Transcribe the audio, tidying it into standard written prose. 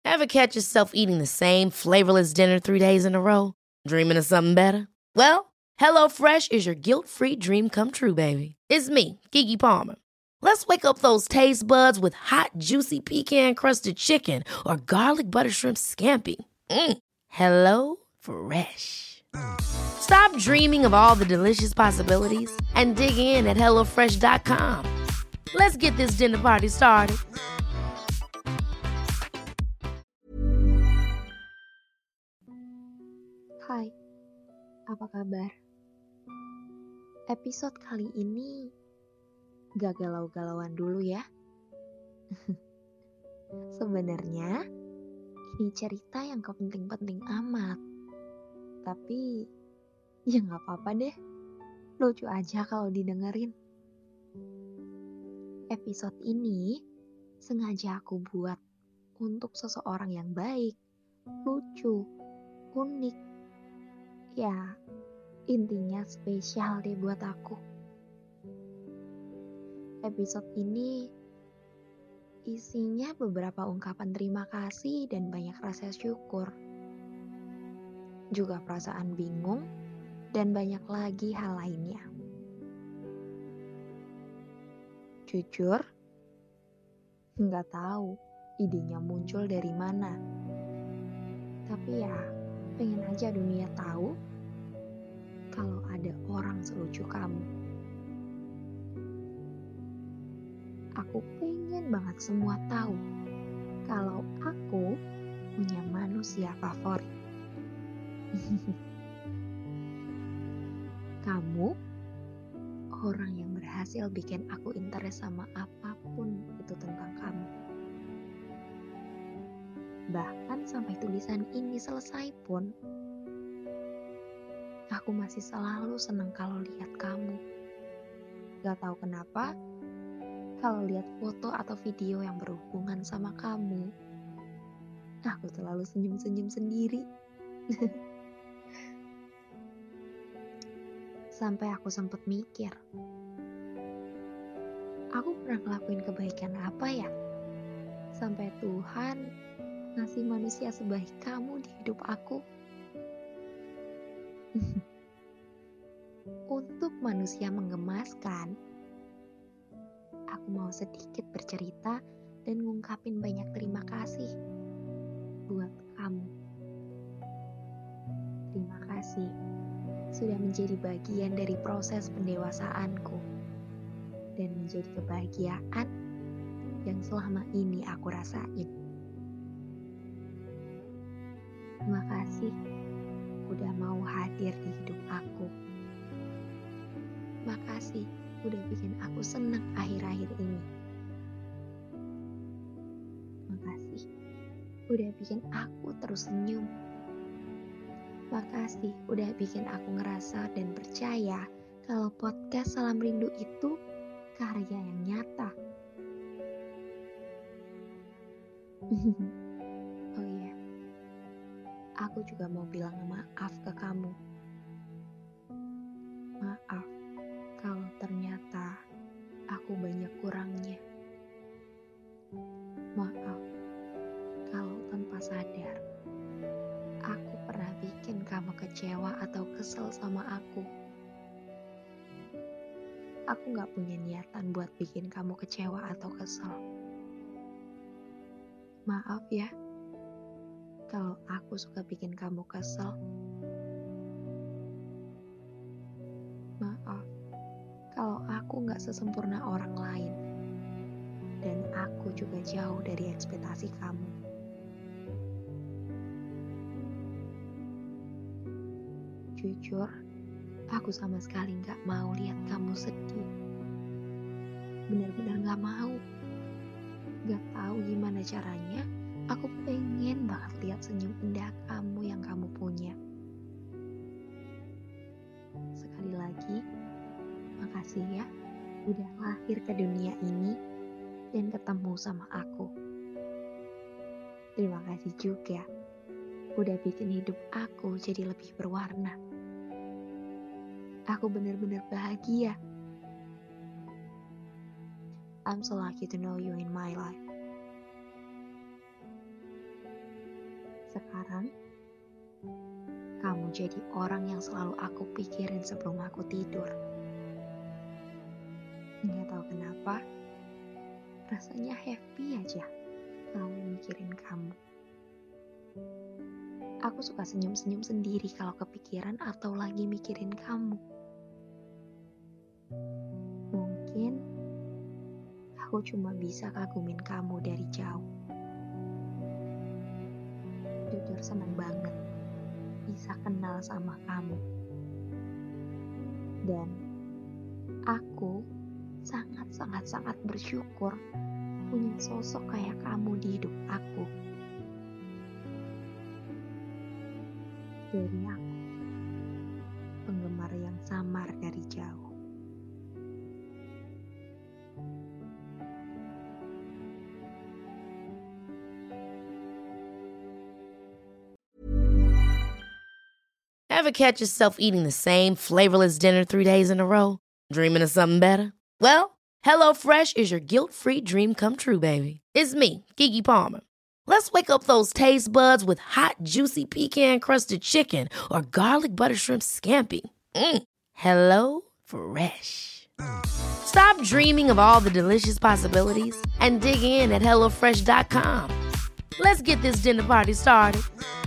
Ever catch yourself eating the same flavorless dinner 3 days in a row? Dreaming of something better? Well, HelloFresh is your guilt-free dream come true, baby. It's me, Keke Palmer. Let's wake up those taste buds with hot, juicy pecan-crusted chicken or garlic butter shrimp scampi. Hello Fresh. Stop dreaming of all the delicious possibilities and dig in at HelloFresh.com. Let's get this dinner party started. Hai, apa kabar? Episode kali ini gak galau-galauan dulu ya. Sebenarnya ini cerita yang gak penting-penting amat. Tapi ya gak apa-apa deh. Lucu aja kalau didengerin. Episode ini sengaja aku buat untuk seseorang yang baik, lucu, unik. Ya, intinya spesial deh buat aku. Episode ini isinya beberapa ungkapan terima kasih dan banyak rasa syukur. Juga perasaan bingung dan banyak lagi hal lainnya. Jujur, nggak tahu idenya muncul dari mana. Tapi ya, pengen aja dunia tahu kalau ada orang selucu kamu. Aku pengen banget semua tahu kalau aku punya manusia favorit. Kamu orang yang berhasil bikin aku interest sama apapun itu tentang kamu. Bahkan sampai tulisan ini selesai pun, aku masih selalu seneng kalau lihat kamu. Gak tahu kenapa, kalau lihat foto atau video yang berhubungan sama kamu, aku selalu senyum-senyum sendiri. Sampai aku sempet mikir, aku pernah ngelakuin kebaikan apa ya? Sampai Tuhan ngasih manusia sebaik kamu di hidup aku. Untuk manusia menggemaskan, aku mau sedikit bercerita dan ngungkapin banyak terima kasih buat kamu. Terima kasih sudah menjadi bagian dari proses pendewasaanku dan menjadi kebahagiaan yang selama ini aku rasain. Terima kasih udah mau hadir di hidup aku. Makasih udah bikin aku senang akhir-akhir ini. Makasih udah bikin aku terus senyum. Makasih udah bikin aku ngerasa dan percaya kalau podcast Salam Rindu itu karya yang nyata. Oh iya, aku juga mau bilang maaf ke kamu. Maaf kalau ternyata aku banyak kurangnya. Maaf kalau tanpa sadar aku pernah bikin kamu kecewa atau kesel sama aku. Aku gak punya niatan buat bikin kamu kecewa atau kesel. Maaf ya, kalau aku suka bikin kamu kesel. Maaf kalau aku gak sesempurna orang lain. Dan aku juga jauh dari ekspektasi kamu. Jujur, aku sama sekali gak mau lihat kamu sedih. Benar-benar gak mau. Gak tahu gimana caranya, aku pengen banget lihat senyum indah kamu yang kamu punya. Sekali lagi, makasih ya udah lahir ke dunia ini dan ketemu sama aku. Terima kasih juga udah bikin hidup aku jadi lebih berwarna. Aku benar-benar bahagia. I'm so lucky to know you in my life. Sekarang, kamu jadi orang yang selalu aku pikirin sebelum aku tidur. Nggak tahu kenapa, rasanya happy aja kalau mikirin kamu. Aku suka senyum-senyum sendiri kalau kepikiran atau lagi mikirin kamu. Mungkin aku cuma bisa kagumin kamu dari jauh. Jujur senang banget bisa kenal sama kamu. Dan aku sangat bersyukur punya sosok kayak kamu di hidup aku. Dari aku, penggemar yang samar dari jauh. Ever catch yourself eating the same flavorless dinner 3 days in a row? Dreaming of something better? Well, HelloFresh is your guilt-free dream come true, baby. It's me, Keke Palmer. Let's wake up those taste buds with hot, juicy pecan-crusted chicken or garlic butter shrimp scampi. Hello Fresh. Stop dreaming of all the delicious possibilities and dig in at HelloFresh.com. Let's get this dinner party started.